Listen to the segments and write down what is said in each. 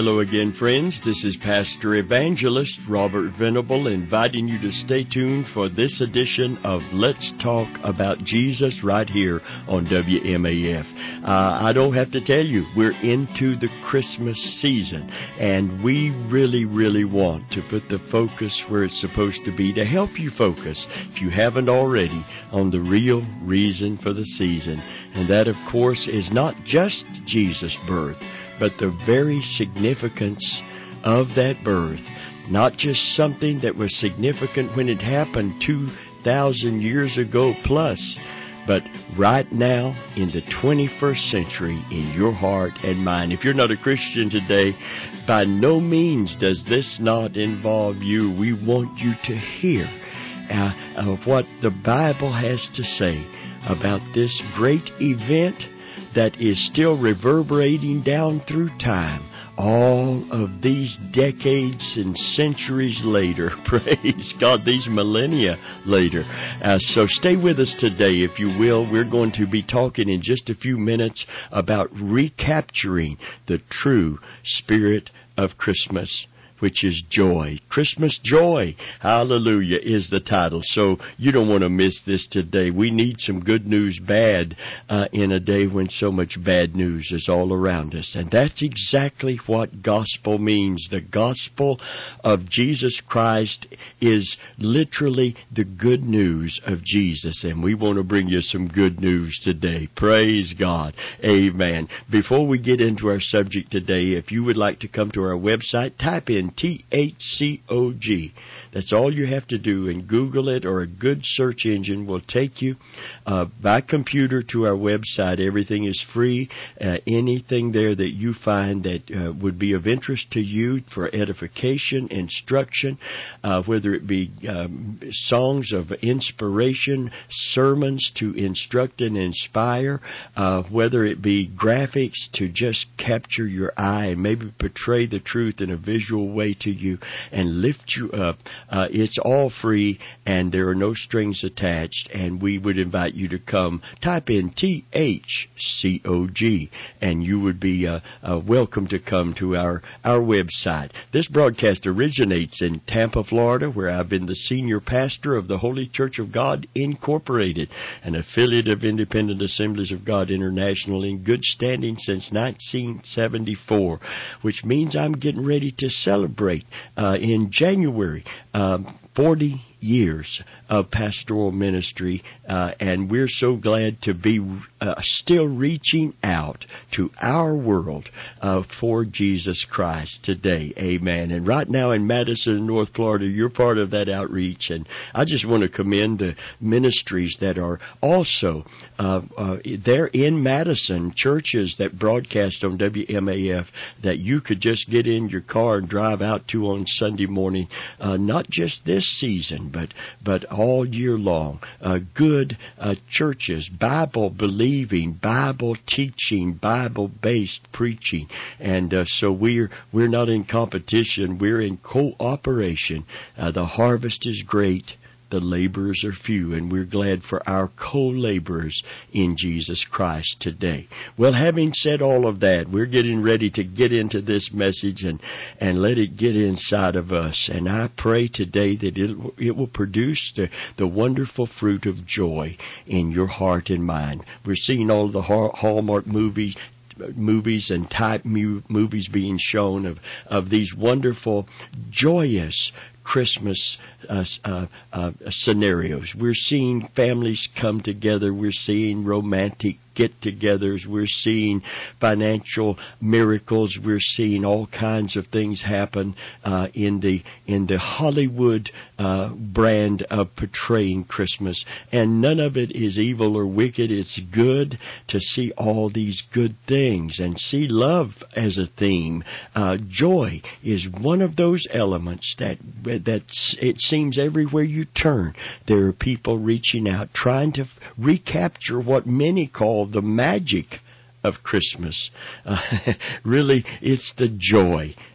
Hello again, friends. This is Pastor Evangelist Robert Venable inviting you to stay tuned for this edition of Let's Talk About Jesus right here on WMAF. I don't have to tell you, we're into the Christmas season, and we really want to put the focus where it's supposed to be to help you focus, if you haven't already, on the real reason for the season. And that, of course, is not just Jesus' birth, but the very significance of that birth. Not just something that was significant when it happened 2,000 years ago plus, but right now in the 21st century in your heart and mind. If you're not a Christian today, by no means does this not involve you. We want you to hear of what the Bible has to say about this great event that is still reverberating down through time, all of these decades and centuries later. Praise God, these millennia later. So stay with us today, if you will. We're going to be talking in just a few minutes about recapturing the true spirit of Christmas, which is joy. Christmas joy, hallelujah, is the title. So you don't want to miss this today. We need some good news bad in a day when so much bad news is all around us. And that's exactly what gospel means. The gospel of Jesus Christ is literally the good news of Jesus. And we want to bring you some good news today. Praise God. Amen. Before we get into our subject today, if you would like to come to our website, type in THCOG. That's all you have to do, and Google it, or a good search engine will take you by computer to our website. Everything is free. Anything there that you find that would be of interest to you for edification, instruction, whether it be songs of inspiration, sermons to instruct and inspire, whether it be graphics to just capture your eye and maybe portray the truth in a visual way to you and lift you up. It's all free, and there are no strings attached, and we would invite you to come. Type in THCOG, and you would be welcome to come to our website. This broadcast originates in Tampa, Florida, where I've been the senior pastor of the Holy Church of God Incorporated, an affiliate of Independent Assemblies of God International in good standing since 1974, which means I'm getting ready to celebrate in January 40 years of pastoral ministry, and we're so glad to be still reaching out to our world for Jesus Christ today. Amen. And right now in Madison, North Florida, you're part of that outreach, and I just want to commend the ministries that are also there in Madison, churches that broadcast on WMAF that you could just get in your car and drive out to on Sunday morning, not just this season, but all year long. Good churches, Bible-believing, Bible-teaching, Bible-based preaching. And so we're not in competition. We're in cooperation. The harvest is great. The laborers are few, and we're glad for our co-laborers in Jesus Christ today. Well, having said all of that, we're getting ready to get into this message and let it get inside of us. And I pray today that it will produce the wonderful fruit of joy in your heart and mind. We're seeing all the Hallmark movies and type movies being shown of these wonderful, joyous Christmas scenarios. We're seeing families come together. We're seeing romantic get-togethers. We're seeing financial miracles. We're seeing all kinds of things happen in the Hollywood brand of portraying Christmas. And none of it is evil or wicked. It's good to see all these good things and see love as a theme. Joy is one of those elements that it seems everywhere you turn, there are people reaching out, trying to recapture what many call the magic of Christmas. Really, it's the joy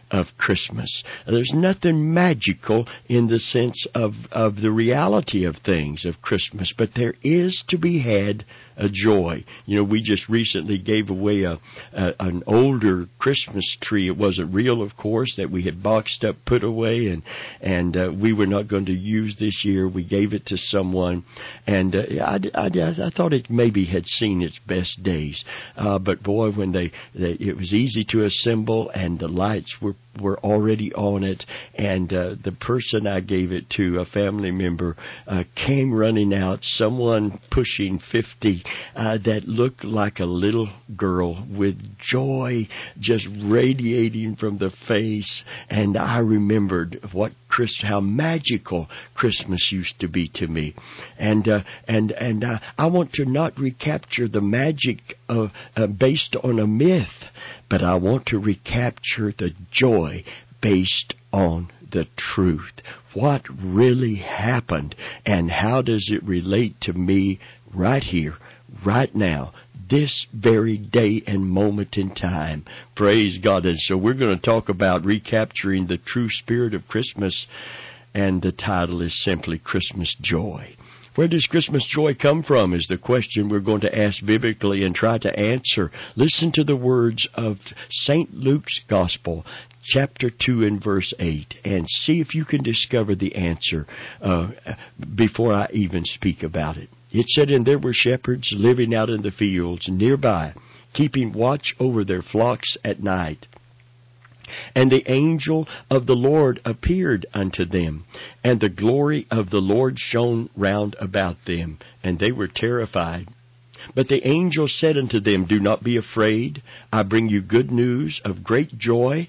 of Christmas. There's nothing magical in the sense of the reality of things of Christmas, but there is to be had a joy. You know, we just recently gave away an older Christmas tree. It wasn't real, of course, that we had boxed up, put away, and we were not going to use this year. We gave it to someone, and I thought it maybe had seen its best days. But boy, when it was easy to assemble, and the lights were already on it, and the person I gave it to, a family member, came running out, someone pushing 50, that looked like a little girl with joy just radiating from the face. And I remembered how magical Christmas used to be to me. And I want to not recapture the magic of based on a myth, but I want to recapture the joy based on the truth. What really happened, and how does it relate to me right here, right now, this very day and moment in time? Praise God. And so we're going to talk about recapturing the true spirit of Christmas, and the title is simply Christmas Joy. Where does Christmas joy come from is the question we're going to ask biblically and try to answer. Listen to the words of St. Luke's Gospel, chapter 2 and verse 8, and see if you can discover the answer before I even speak about it. It said, "And there were shepherds living out in the fields nearby, keeping watch over their flocks at night. And the angel of the Lord appeared unto them, and the glory of the Lord shone round about them, and they were terrified. But the angel said unto them, Do not be afraid. I bring you good news of great joy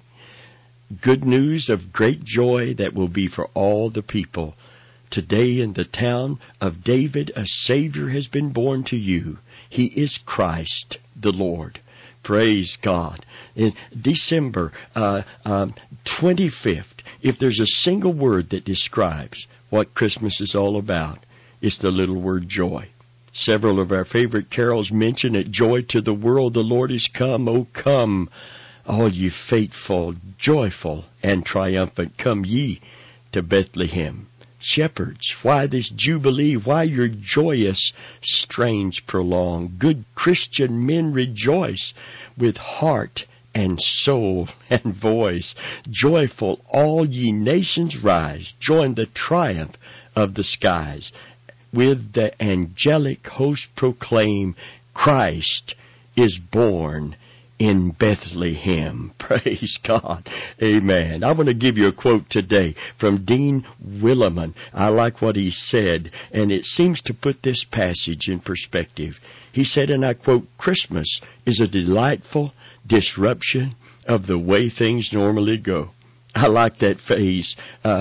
that will be for all the people. Today in the town of David a Savior has been born to you. He is Christ the Lord." Praise God. In December 25th, if there's a single word that describes what Christmas is all about, it's the little word joy. Several of our favorite carols mention it. Joy to the world, the Lord is come. Oh, come, all ye faithful, joyful, and triumphant. Come ye to Bethlehem. Shepherds, why this jubilee? Why your joyous strains prolong? Good Christian men rejoice with heart and soul and voice. Joyful, all ye nations rise. Join the triumph of the skies. With the angelic host proclaim, Christ is born in Bethlehem. Praise God. Amen. I want to give you a quote today from Dean Willimon. I like what he said, and it seems to put this passage in perspective. He said, and I quote, "Christmas is a delightful disruption of the way things normally go." I like that phrase,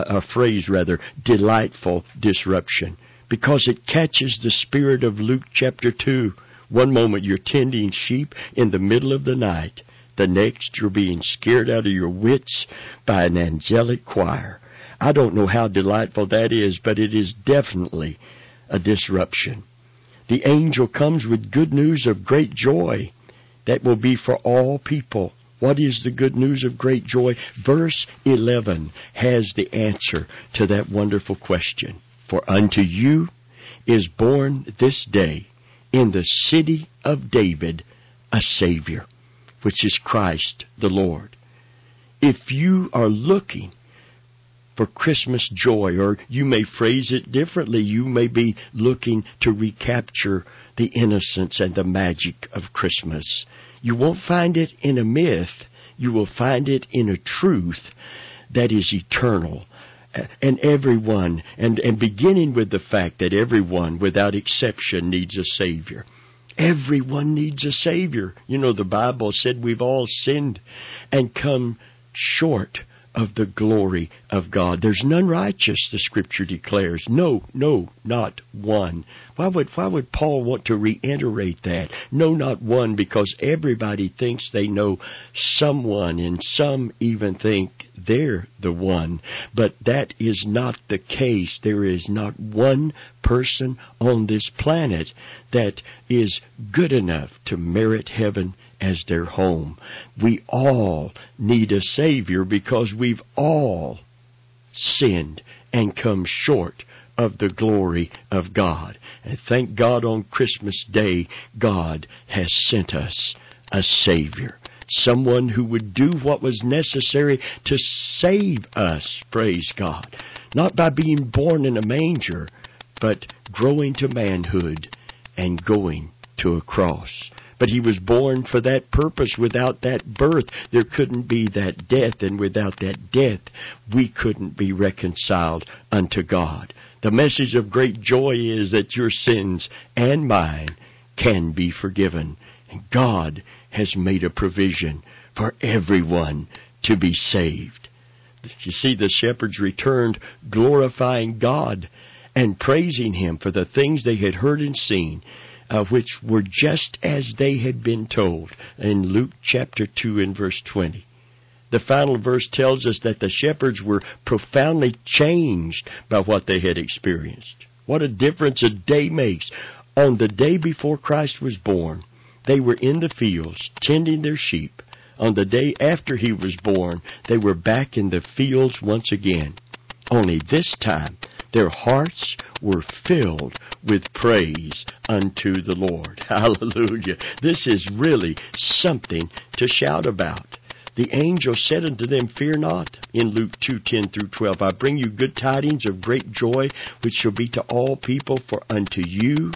delightful disruption, because it catches the spirit of Luke chapter 2. One moment you're tending sheep in the middle of the night. The next you're being scared out of your wits by an angelic choir. I don't know how delightful that is, but it is definitely a disruption. The angel comes with good news of great joy that will be for all people. What is the good news of great joy? Verse 11 has the answer to that wonderful question. "For unto you is born this day in the city of David a Savior, which is Christ the Lord." If you are looking for Christmas joy, or you may phrase it differently, you may be looking to recapture the innocence and the magic of Christmas. You won't find it in a myth. You will find it in a truth that is eternal. And everyone, and beginning with the fact that everyone, without exception, needs a Savior. Everyone needs a Savior. You know, the Bible said we've all sinned and come short of the glory of God. There's none righteous, the Scripture declares. No, not one. Why would Paul want to reiterate that? No, not one, because everybody thinks they know someone, and some even think they're the one. But that is not the case. There is not one person on this planet that is good enough to merit heaven as their home. We all need a Savior because we've all sinned and come short of the glory of God. And thank God on Christmas Day, God has sent us a Savior. Someone who would do what was necessary to save us, praise God. Not by being born in a manger, but growing to manhood and going to a cross. But He was born for that purpose. Without that birth, there couldn't be that death. And without that death, we couldn't be reconciled unto God. The message of great joy is that your sins and mine can be forgiven. And God has made a provision for everyone to be saved. You see, the shepherds returned glorifying God and praising Him for the things they had heard and seen, which were just as they had been told in Luke chapter 2 and verse 20. The final verse tells us that the shepherds were profoundly changed by what they had experienced. What a difference a day makes. On the day before Christ was born, they were in the fields tending their sheep. On the day after He was born, they were back in the fields once again. Only this time, their hearts were filled with praise unto the Lord. Hallelujah. This is really something to shout about. The angel said unto them, Fear not, in Luke 2:10 through 12. I bring you good tidings of great joy, which shall be to all people, for unto you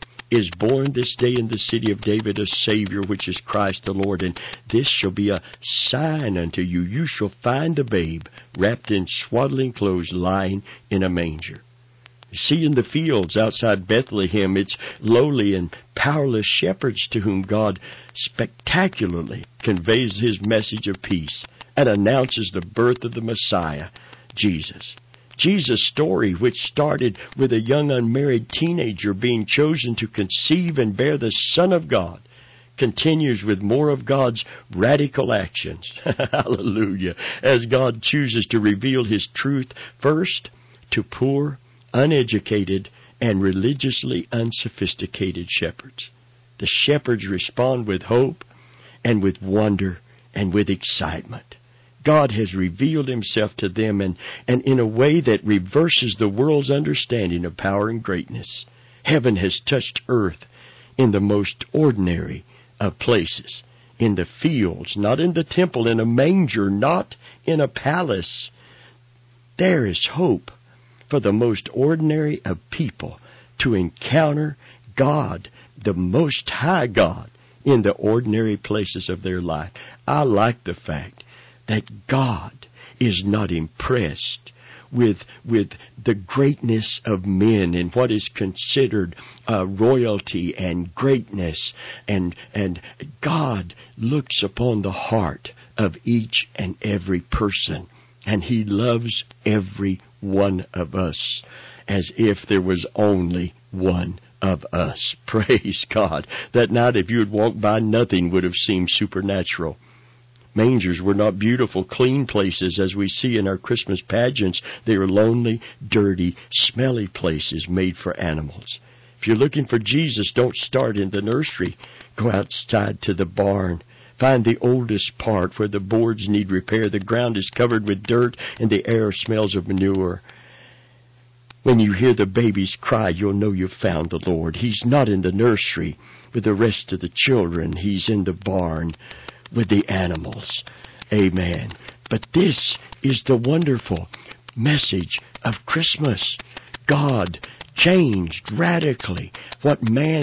is born this day in the city of David a Savior, which is Christ the Lord. And this shall be a sign unto you. You shall find the babe wrapped in swaddling clothes, lying in a manger. You see, in the fields outside Bethlehem, it's lowly and powerless shepherds to whom God spectacularly conveys His message of peace and announces the birth of the Messiah, Jesus. Jesus' story, which started with a young unmarried teenager being chosen to conceive and bear the Son of God, continues with more of God's radical actions. Hallelujah. As God chooses to reveal His truth first to poor, uneducated, and religiously unsophisticated shepherds. The shepherds respond with hope and with wonder and with excitement. God has revealed Himself to them and in a way that reverses the world's understanding of power and greatness. Heaven has touched earth in the most ordinary of places. In the fields, not in the temple, in a manger, not in a palace. There is hope for the most ordinary of people to encounter God, the Most High God, in the ordinary places of their life. I like the fact that God is not impressed with the greatness of men and what is considered royalty and greatness. And God looks upon the heart of each and every person. And He loves every one of us as if there was only one of us. Praise God. That night, if you had walked by, nothing would have seemed supernatural. Mangers were not beautiful, clean places as we see in our Christmas pageants. They are lonely, dirty, smelly places made for animals. If you're looking for Jesus, don't start in the nursery. Go outside to the barn. Find the oldest part where the boards need repair. The ground is covered with dirt and the air smells of manure. When you hear the babies cry, you'll know you've found the Lord. He's not in the nursery with the rest of the children. He's in the barn with the animals. Amen. But this is the wonderful message of Christmas. God changed radically what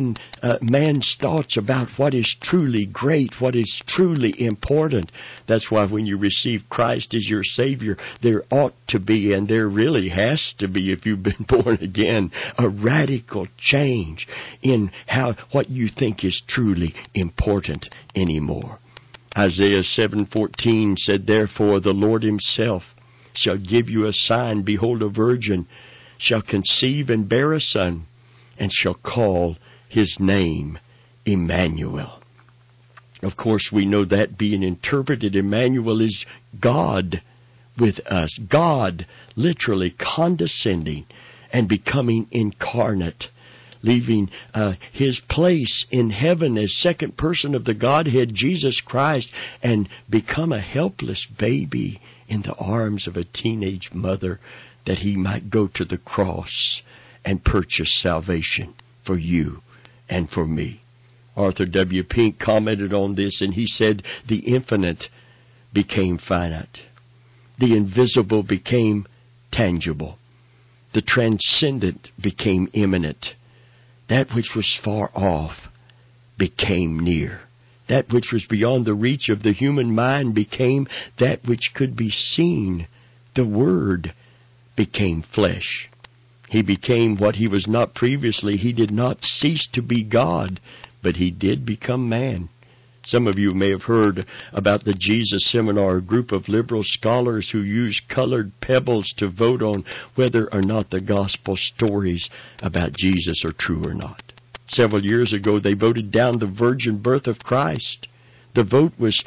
man's thoughts about what is truly great, what is truly important. That's why when you receive Christ as your Savior, there ought to be, and there really has to be if you've been born again, a radical change in what you think is truly important anymore. Isaiah 7:14 said, Therefore the Lord Himself shall give you a sign. Behold, a virgin shall conceive and bear a son, and shall call His name Emmanuel. Of course, we know that being interpreted, Emmanuel is God with us. God literally condescending and becoming incarnate, leaving His place in heaven as second person of the Godhead, Jesus Christ, and become a helpless baby in the arms of a teenage mother that He might go to the cross and purchase salvation for you and for me. Arthur W. Pink commented on this, and he said, the infinite became finite. The invisible became tangible. The transcendent became immanent. That which was far off became near. That which was beyond the reach of the human mind became that which could be seen. The Word became flesh. He became what He was not previously. He did not cease to be God, but He did become man. Some of you may have heard about the Jesus Seminar, a group of liberal scholars who use colored pebbles to vote on whether or not the gospel stories about Jesus are true or not. Several years ago, they voted down the virgin birth of Christ. The vote was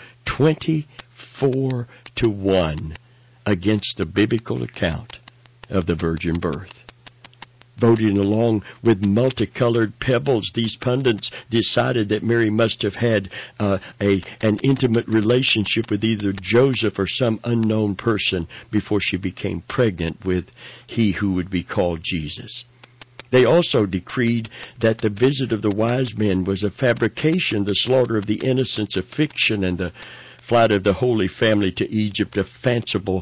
24-1 against the biblical account of the virgin birth. Voting along with multicolored pebbles, these pundits decided that Mary must have had an intimate relationship with either Joseph or some unknown person before she became pregnant with he who would be called Jesus. They also decreed that the visit of the wise men was a fabrication, the slaughter of the innocents a fiction, and the flight of the Holy Family to Egypt a fanciful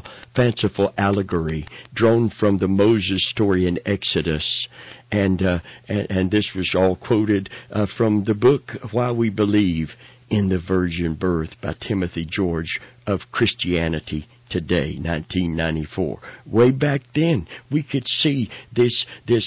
allegory drawn from the Moses story in Exodus. And this was all quoted from the book Why We Believe in the Virgin Birth by Timothy George of Christianity Today, 1994. Way back then, we could see this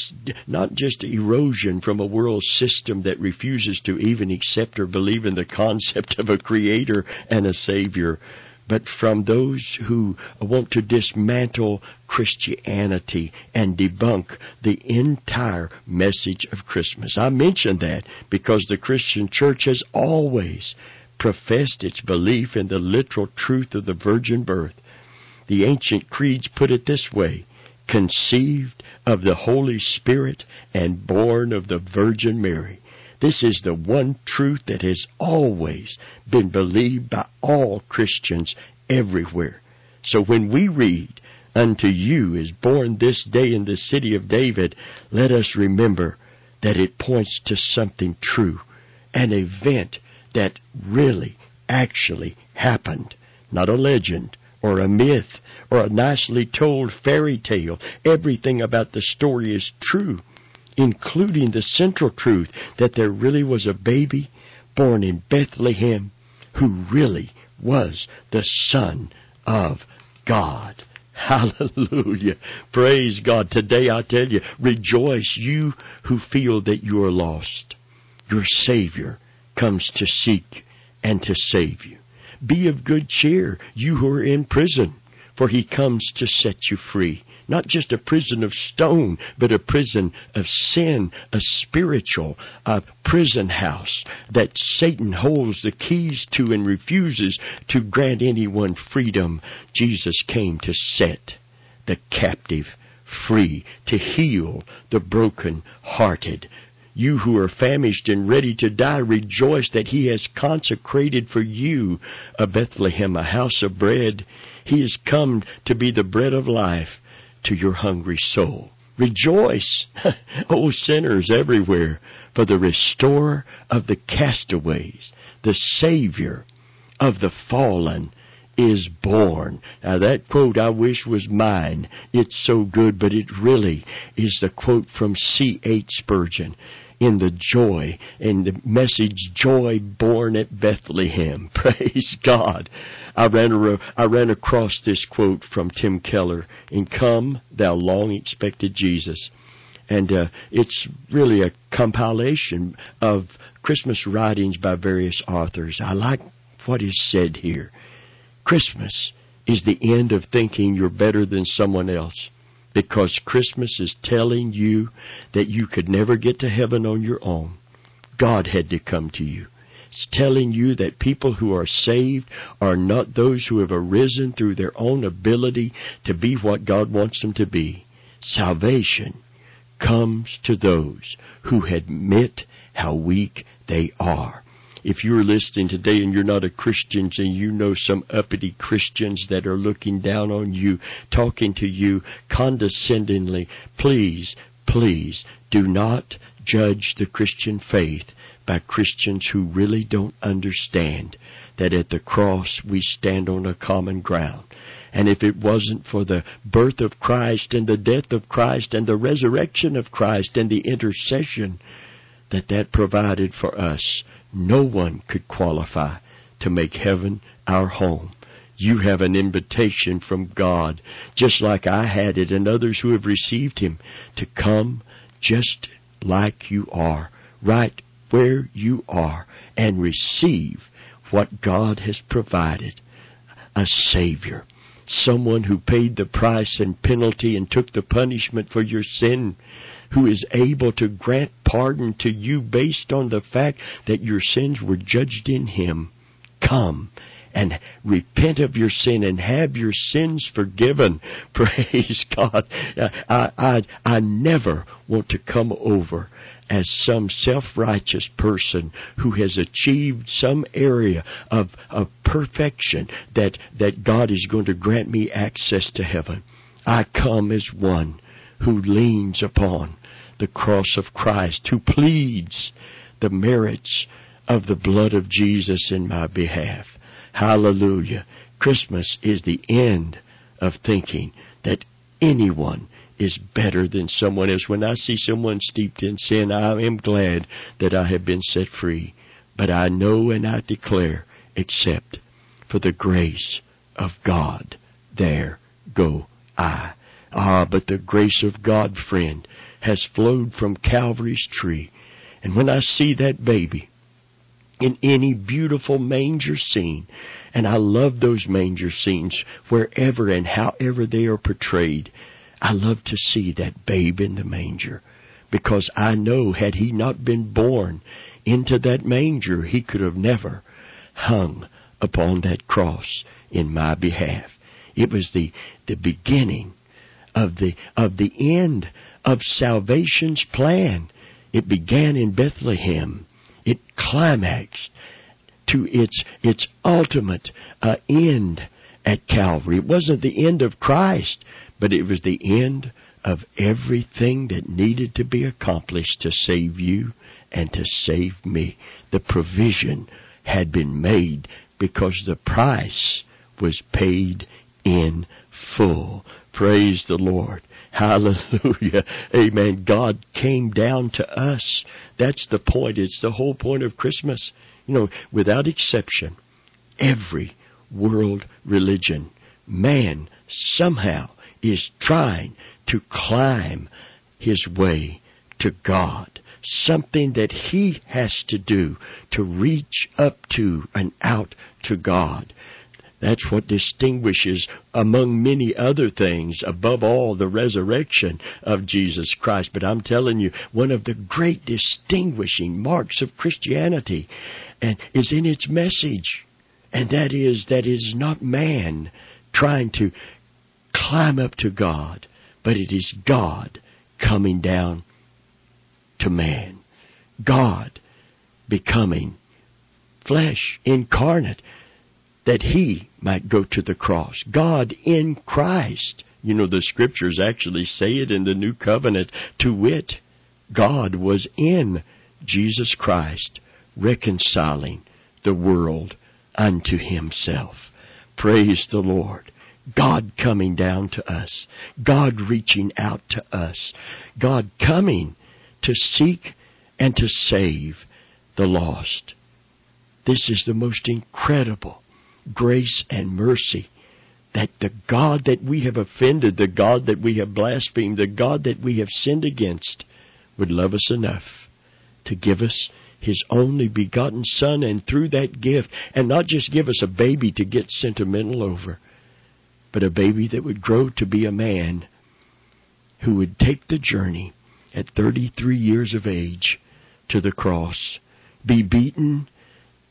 not just erosion from a world system that refuses to even accept or believe in the concept of a creator and a savior, but from those who want to dismantle Christianity and debunk the entire message of Christmas. I mention that because the Christian church has always professed its belief in the literal truth of the virgin birth. The ancient creeds put it this way: conceived of the Holy Spirit and born of the Virgin Mary. This is the one truth that has always been believed by all Christians everywhere. So when we read, "Unto you is born this day in the city of David," let us remember that it points to something true, an event that really, actually happened, not a legend or a myth, or a nicely told fairy tale. Everything about the story is true, including the central truth that there really was a baby born in Bethlehem who really was the Son of God. Hallelujah. Praise God. Today I tell you, rejoice, you who feel that you are lost. Your Savior comes to seek and to save you. Be of good cheer, you who are in prison, for He comes to set you free. Not just a prison of stone, but a prison of sin, a spiritual prison house that Satan holds the keys to and refuses to grant anyone freedom. Jesus came to set the captive free, to heal the broken-hearted. You who are famished and ready to die, rejoice that He has consecrated for you a Bethlehem, a house of bread. He has come to be the bread of life to your hungry soul. Rejoice, O sinners everywhere, for the restorer of the castaways, the Savior of the fallen, is born. Now that quote I wish was mine. It's so good, but it really is the quote from C.H. Spurgeon in the joy, in the message, Joy Born at Bethlehem. Praise God. I ran across this quote from Tim Keller in Come, Thou Long Expected Jesus. And it's really a compilation of Christmas writings by various authors. I like what is said here. Christmas is the end of thinking you're better than someone else, because Christmas is telling you that you could never get to heaven on your own. God had to come to you. telling you that people who are saved are not those who have arisen through their own ability to be what God wants them to be. Salvation comes to those who admit how weak they are. If you're listening today and you're not a Christian and you know some uppity Christians that are looking down on you, talking to you condescendingly, please do not judge the Christian faith by Christians who really don't understand that at the cross we stand on a common ground. And if it wasn't for the birth of Christ and the death of Christ and the resurrection of Christ and the intercession that provided for us, no one could qualify to make heaven our home. You have an invitation from God, just like I had it and others who have received Him, to come just like you are, right where you are, and receive what God has provided. A Savior, someone who paid the price and penalty and took the punishment for your sin, who is able to grant pardon to you based on the fact that your sins were judged in Him. Come and repent of your sin and have your sins forgiven. Praise God. I never want to come over as some self-righteous person who has achieved some area of perfection that God is going to grant me access to heaven. I come as one who leans upon the cross of Christ, who pleads the merits of the blood of Jesus in my behalf. Hallelujah. Christmas is the end of thinking that anyone is better than someone else. When I see someone steeped in sin, I am glad that I have been set free. But I know and I declare, except for the grace of God, there go I. But the grace of God, friend, has flowed from Calvary's tree. And when I see that baby in any beautiful manger scene, and I love those manger scenes wherever and however they are portrayed, I love to see that babe in the manger, because I know had He not been born into that manger, He could have never hung upon that cross in my behalf. It was the beginning of the end of salvation's plan. It began in Bethlehem. It climaxed to its ultimate end at Calvary. It wasn't the end of Christ, but it was the end of everything that needed to be accomplished to save you and to save me. The provision had been made because the price was paid in full. Praise the Lord. Hallelujah. Amen. God came down to us. That's the point. It's the whole point of Christmas. You know, without exception, every world religion, man somehow is trying to climb his way to God. Something that he has to do to reach up to and out to God. That's what distinguishes, among many other things, above all, the resurrection of Jesus Christ. But I'm telling you, one of the great distinguishing marks of Christianity and is in its message. And that is not man trying to climb up to God, but it is God coming down to man. God becoming flesh, incarnate, that He might go to the cross. God in Christ. You know, the Scriptures actually say it in the New Covenant, to wit, God was in Jesus Christ, reconciling the world unto Himself. Praise the Lord. God coming down to us. God reaching out to us. God coming to seek and to save the lost. This is the most incredible grace and mercy, that the God that we have offended, the God that we have blasphemed, the God that we have sinned against, would love us enough to give us His only begotten Son, and through that gift, and not just give us a baby to get sentimental over, but a baby that would grow to be a man who would take the journey at 33 years of age to the cross, be beaten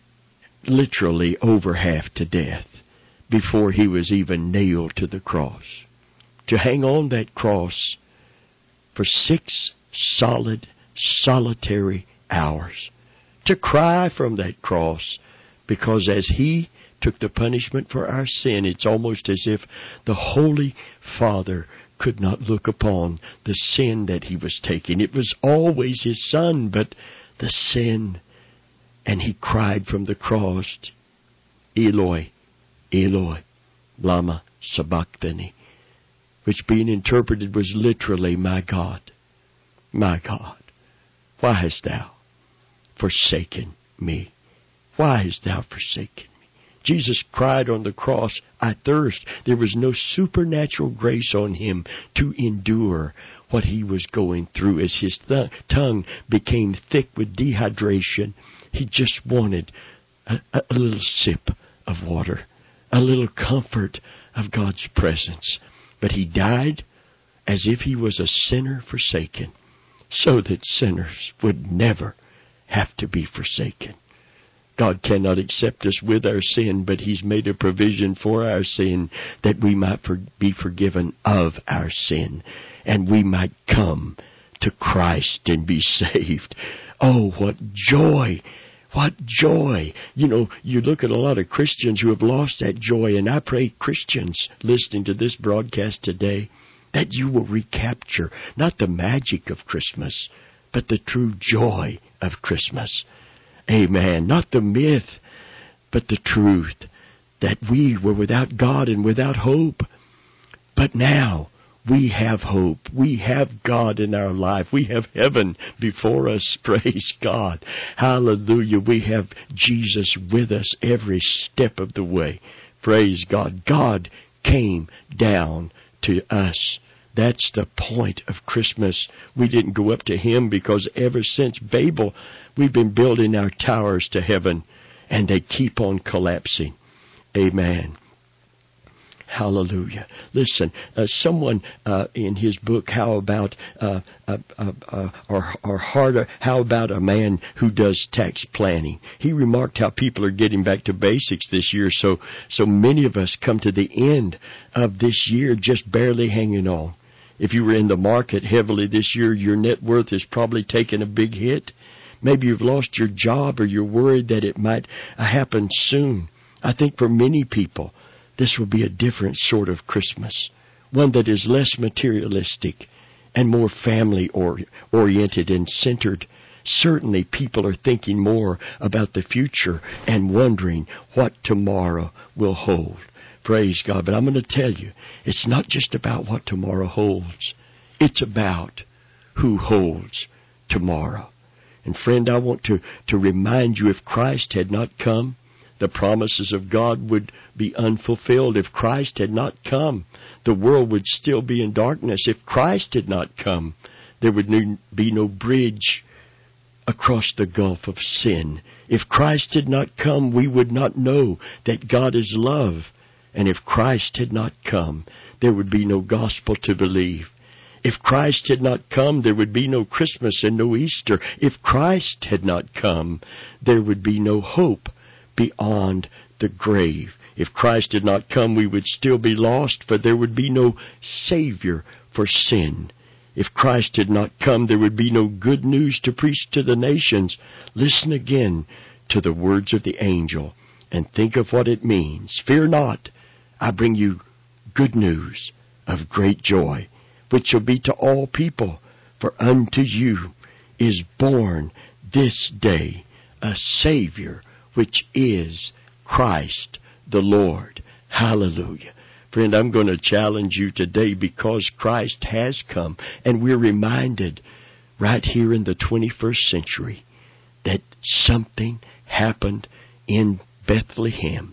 literally over half to death before he was even nailed to the cross. To hang on that cross for 6 solitary hours. To cry from that cross, because as he took the punishment for our sin, it's almost as if the Holy Father could not look upon the sin that he was taking. It was always his Son, but the sin. And he cried from the cross, Eloi, Eloi, lama sabachthani, which being interpreted was literally, my God, why hast thou forsaken me? Why hast thou forsaken me? Jesus cried on the cross, I thirst. There was no supernatural grace on him to endure what he was going through. As his tongue became thick with dehydration, he just wanted a little sip of water, a little comfort of God's presence. But he died as if he was a sinner forsaken, so that sinners would never have to be forsaken. God cannot accept us with our sin, but he's made a provision for our sin that we might be forgiven of our sin, and we might come to Christ and be saved. Oh, what joy! What joy! You know, you look at a lot of Christians who have lost that joy, and I pray Christians listening to this broadcast today that you will recapture not the magic of Christmas, but the true joy of Christmas. Amen. Not the myth, but the truth that we were without God and without hope. But now we have hope. We have God in our life. We have heaven before us. Praise God. Hallelujah. We have Jesus with us every step of the way. Praise God. God came down to us. That's the point of Christmas. We didn't go up to him because ever since Babel, we've been building our towers to heaven, and they keep on collapsing. Amen. Hallelujah. Listen, someone in his book, How About How About a Man Who Does Tax Planning? He remarked how people are getting back to basics this year, so many of us come to the end of this year just barely hanging on. If you were in the market heavily this year, your net worth has probably taken a big hit. Maybe you've lost your job, or you're worried that it might happen soon. I think for many people, this will be a different sort of Christmas, one that is less materialistic and more family-oriented and centered. Certainly people are thinking more about the future and wondering what tomorrow will hold. Praise God. But I'm going to tell you, it's not just about what tomorrow holds. It's about who holds tomorrow. And friend, I want to remind you, if Christ had not come, the promises of God would be unfulfilled. If Christ had not come, the world would still be in darkness. If Christ had not come, there would be no bridge across the gulf of sin. If Christ had not come, we would not know that God is love. And if Christ had not come, there would be no gospel to believe. If Christ had not come, there would be no Christmas and no Easter. If Christ had not come, there would be no hope beyond the grave. If Christ had not come, we would still be lost, for there would be no Savior for sin. If Christ had not come, there would be no good news to preach to the nations. Listen again to the words of the angel and think of what it means. Fear not, I bring you good news of great joy, which shall be to all people. For unto you is born this day a Savior, which is Christ the Lord. Hallelujah. Friend, I'm going to challenge you today, because Christ has come, and we're reminded right here in the 21st century that something happened in Bethlehem,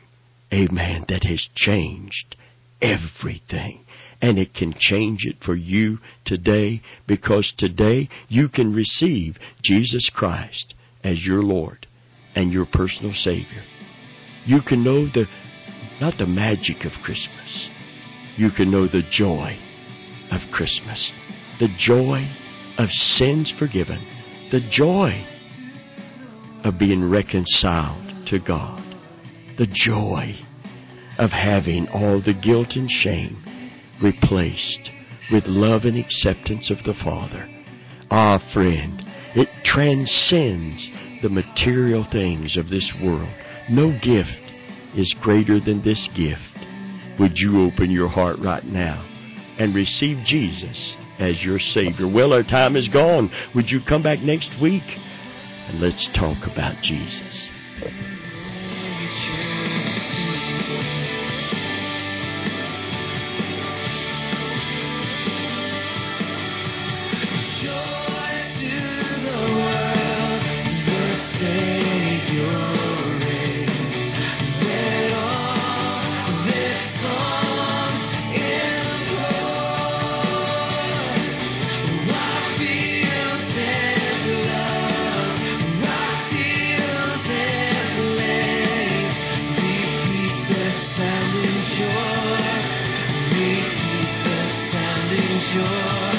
amen, that has changed everything. And it can change it for you today, because today you can receive Jesus Christ as your Lord and your personal Savior. You can know not the magic of Christmas. You can know the joy of Christmas. The joy of sins forgiven. The joy of being reconciled to God. The joy of having all the guilt and shame replaced with love and acceptance of the Father. Ah, friend, it transcends the material things of this world. No gift is greater than this gift. Would you open your heart right now and receive Jesus as your Savior? Well, our time is gone. Would you come back next week and let's talk about Jesus? Joy.